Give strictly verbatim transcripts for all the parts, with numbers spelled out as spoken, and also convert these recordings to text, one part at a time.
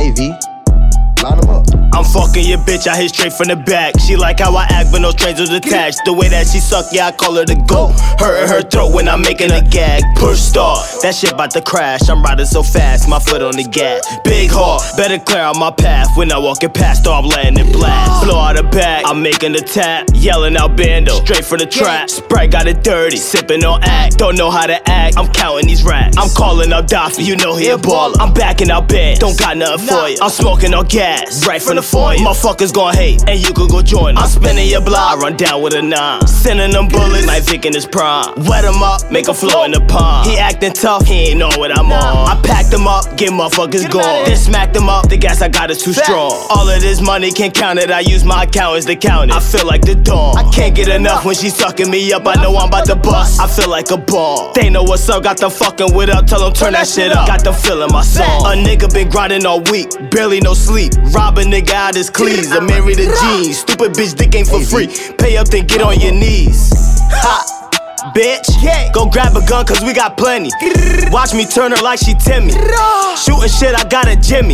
A V, line them up. I'm fucking your bitch, I hit straight from the back. She like how I act, but no strangers attached. The way that she suck, yeah, I call her the GOAT. Hurting her throat when I'm making a gag. Push start, that shit bout to crash. I'm riding so fast, my foot on the gas. Big heart, better clear out my path. When I walk it past, I'm letting it blast. Blow out the back, I'm making the tap. Yelling out bando, straight from the trap. Sprite got it dirty, sipping on act. Don't know how to act, I'm counting these racks. I'm calling up Daffy, you know he a baller. I'm backing out bed, don't got nothing for you. I'm smoking on gas, right from the foyer. Motherfuckers gon' hate, and you could go join. I'm spinning your block, I run down with a nine. Sending them bullets, like Vic in his prime. Wet him up, make him flow in the pond. He acting tough, he ain't know what I'm on. I packed him up, get motherfuckers gone. Then smacked him up, the gas I got is too strong. All of this money can't count it, I use my accountants to count it. I feel like the dawn, I can't get enough when she sucking me up. I know I'm about to bust, I feel like a ball. They know what's up, got them fucking with up. Tell them turn that shit up, got them feeling my song. A nigga been grinding all week, barely no sleep. Rob a nigga out his cleats, I'm married to jeans. Stupid bitch dick ain't for free. Pay up then get on your knees. Ha, bitch, go grab a gun cause we got plenty. Watch me turn her like she Timmy. Shooting shit, I got a Jimmy.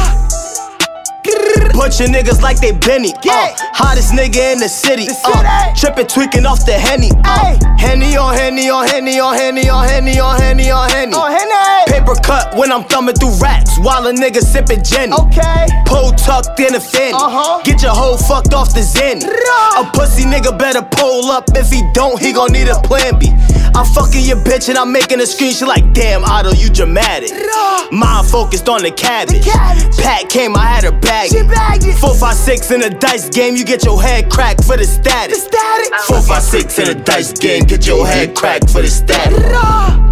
Punch your niggas like they Benny. Uh, hottest nigga in the city. Uh, trippin', tweaking off the Henny. Uh, Henny on Henny on Henny on Henny on Henny on Henny on Henny. Paper cut when I'm thumbing through racks while a nigga sippin' Jenny. Pole tucked in a fanny. Get your hoe fucked off the Zenny. A pussy nigga better pull up. If he don't, he gon' need a plan B. I'm fucking your bitch and I'm making a screen. She like, damn, Otto, you dramatic. Mind focused on the cabbage. Pat came, I had her bag. Four, five, six in a dice game, you get your head cracked for the static. Four, five, six in a dice game, get your head cracked for the static.